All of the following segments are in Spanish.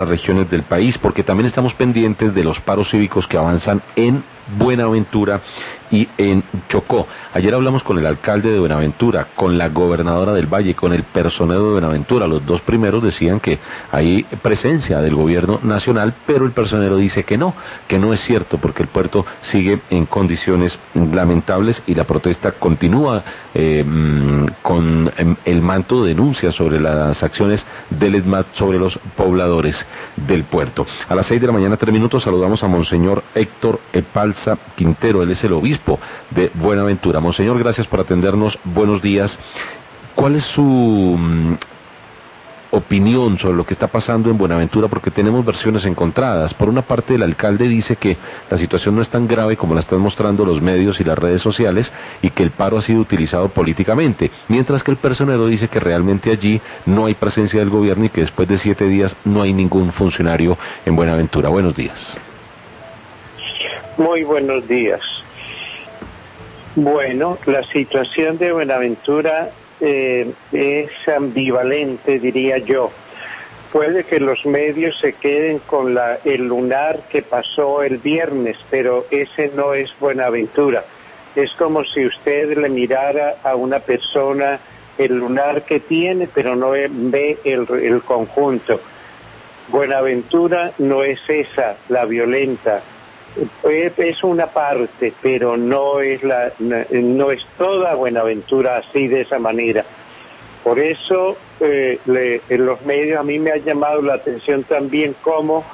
regiones del país, porque también estamos pendientes de los paros cívicos que avanzan en Buenaventura y en Chocó. Ayer hablamos con el alcalde de Buenaventura, con la gobernadora del Valle, con el personero de Buenaventura. Los dos primeros decían que hay presencia del gobierno nacional, pero el personero dice que no es cierto, porque el puerto sigue en condiciones lamentables y la protesta continúa con el manto de denuncia sobre las acciones del ESMAD sobre los pobladores del puerto. A las 6 de la mañana, 3 minutos, saludamos a Monseñor Héctor Epalza Quintero. Él es el obispo de Buenaventura. Monseñor, gracias por atendernos. Buenos días. ¿Cuál es su opinión sobre lo que está pasando en Buenaventura? Porque tenemos versiones encontradas. Por una parte, el alcalde dice que la situación no es tan grave como la están mostrando los medios y las redes sociales y que el paro ha sido utilizado políticamente, mientras que el personero dice que realmente allí no hay presencia del gobierno y que después de 7 días no hay ningún funcionario en Buenaventura. Buenos días. Muy buenos días. Bueno, la situación de Buenaventura es ambivalente, diría yo. Puede que los medios se queden con el lunar que pasó el viernes, pero ese no es Buenaventura. Es como si usted le mirara a una persona el lunar que tiene, pero no ve el conjunto. Buenaventura no es esa, la violenta. Es una parte, pero no es toda Buenaventura así, de esa manera. Por eso en los medios a mí me ha llamado la atención también cómo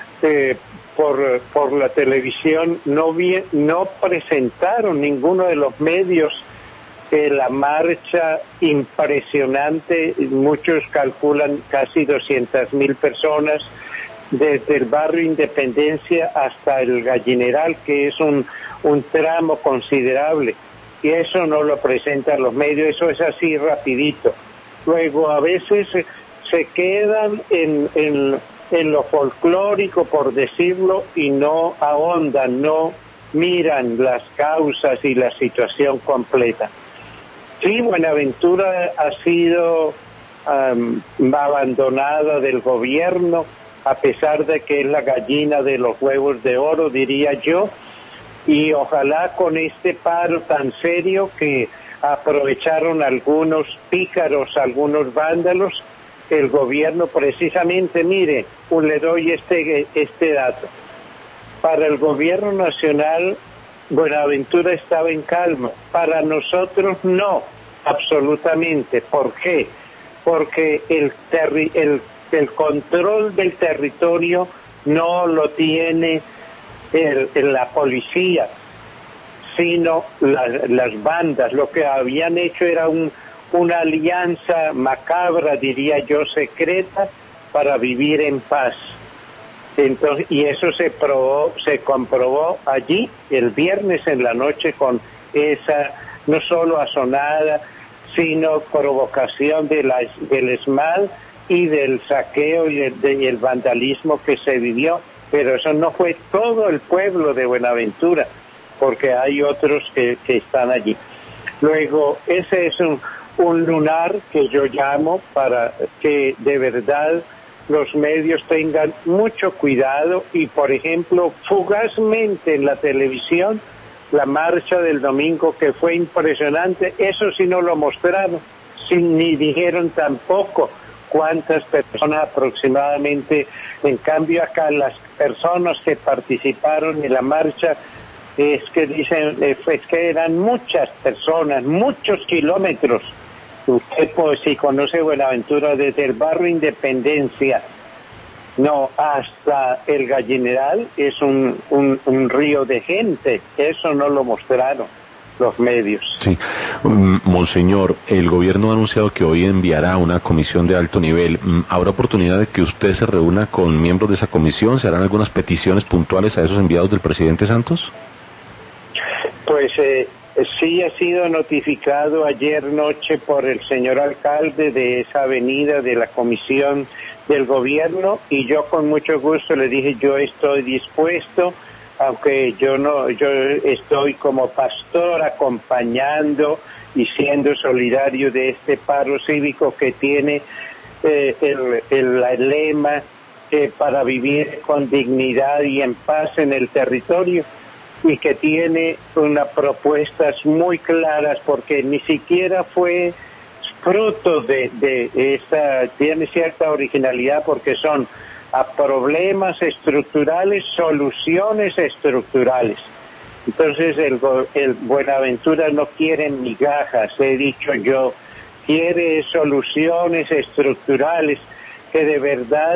por la televisión no presentaron ninguno de los medios la marcha impresionante. Muchos calculan casi 200.000 personas desde el barrio Independencia hasta el Gallineral, que es un tramo considerable, y eso no lo presentan los medios, eso es así rapidito. Luego a veces se quedan en lo folclórico, por decirlo, y no ahondan, no miran las causas y la situación completa. Sí, Buenaventura ha sido abandonada del gobierno, a pesar de que es la gallina de los huevos de oro, diría yo, y ojalá con este paro tan serio que aprovecharon algunos pícaros, algunos vándalos, el gobierno precisamente, mire, le doy este dato. Para el gobierno nacional, Buenaventura estaba en calma, para nosotros no, absolutamente. ¿Por qué? Porque el control del territorio no lo tiene la policía, sino las bandas. Lo que habían hecho era una alianza macabra, diría yo, secreta, para vivir en paz. Entonces, y eso se comprobó allí el viernes en la noche con esa no solo asonada, sino provocación del ESMAD y del saqueo y el vandalismo que se vivió. Pero eso no fue todo el pueblo de Buenaventura, porque hay otros que están allí. Luego, ese es un lunar que yo llamo para que de verdad los medios tengan mucho cuidado y, por ejemplo, fugazmente en la televisión, la marcha del domingo, que fue impresionante, eso sí no lo mostraron, ni dijeron tampoco cuántas personas aproximadamente. En cambio acá las personas que participaron en la marcha es que dicen es que eran muchas personas, muchos kilómetros. Usted, pues, si conoce Buenaventura, desde el barrio Independencia hasta el Gallineral, es un río de gente. Eso no lo mostraron los medios. Sí, monseñor, el gobierno ha anunciado que hoy enviará una comisión de alto nivel. ¿Habrá oportunidad de que usted se reúna con miembros de esa comisión? ¿Se harán algunas peticiones puntuales a esos enviados del presidente Santos? Pues sí, ha sido notificado ayer noche por el señor alcalde de esa avenida de la comisión del gobierno, y yo con mucho gusto le dije, yo estoy dispuesto, aunque yo estoy como pastor acompañando y siendo solidario de este paro cívico que tiene el lema para vivir con dignidad y en paz en el territorio, y que tiene unas propuestas muy claras, porque ni siquiera fue fruto de esa, tiene cierta originalidad porque son a problemas estructurales, soluciones estructurales. Entonces el Buenaventura no quiere migajas, he dicho yo, quiere soluciones estructurales, que de verdad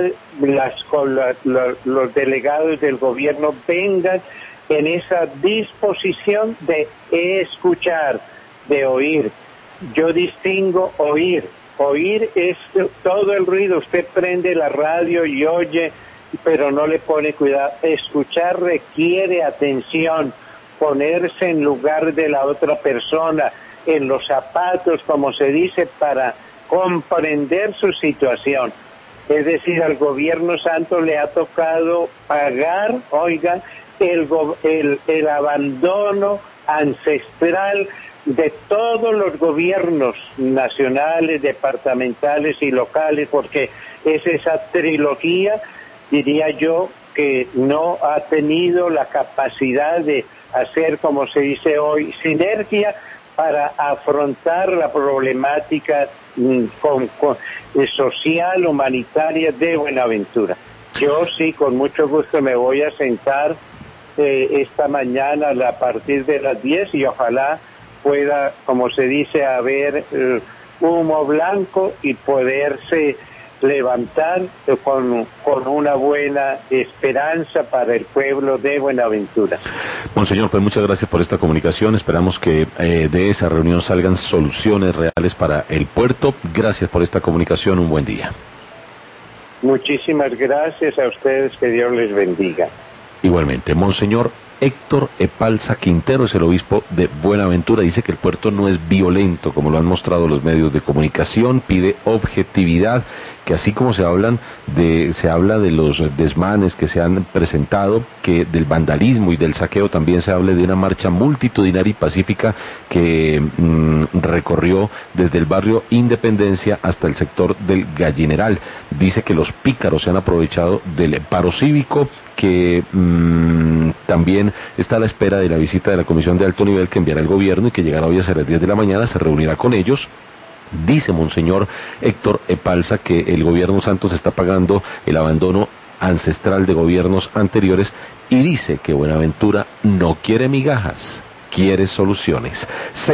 los delegados del gobierno vengan en esa disposición de escuchar, de oír. Yo distingo oír. Oír es todo el ruido. Usted prende la radio y oye, pero no le pone cuidado. Escuchar requiere atención, ponerse en lugar de la otra persona, en los zapatos, como se dice, para comprender su situación. Es decir, al gobierno santo le ha tocado pagar, oigan, el abandono ancestral de todos los gobiernos nacionales, departamentales y locales, porque es esa trilogía, diría yo, que no ha tenido la capacidad de hacer, como se dice hoy, sinergia para afrontar la problemática social, humanitaria de Buenaventura. Yo sí, con mucho gusto me voy a sentar esta mañana a partir de las 10 y ojalá pueda, como se dice, haber humo blanco y poderse levantar con una buena esperanza para el pueblo de Buenaventura. Monseñor, pues muchas gracias por esta comunicación. Esperamos que de esa reunión salgan soluciones reales para el puerto. Gracias por esta comunicación. Un buen día. Muchísimas gracias a ustedes. Que Dios les bendiga. Igualmente, Monseñor Héctor Epalza Quintero es el obispo de Buenaventura. Dice que el puerto no es violento, como lo han mostrado los medios de comunicación. Pide objetividad, que así como se habla de los desmanes que se han presentado, que del vandalismo y del saqueo, también se hable de una marcha multitudinaria y pacífica que recorrió desde el barrio Independencia hasta el sector del Gallineral. Dice que los pícaros se han aprovechado del paro cívico, que también está a la espera de la visita de la comisión de alto nivel que enviará el gobierno y que llegará hoy a las 10 de la mañana, se reunirá con ellos. Dice Monseñor Héctor Epalza que el gobierno Santos está pagando el abandono ancestral de gobiernos anteriores y dice que Buenaventura no quiere migajas, quiere soluciones.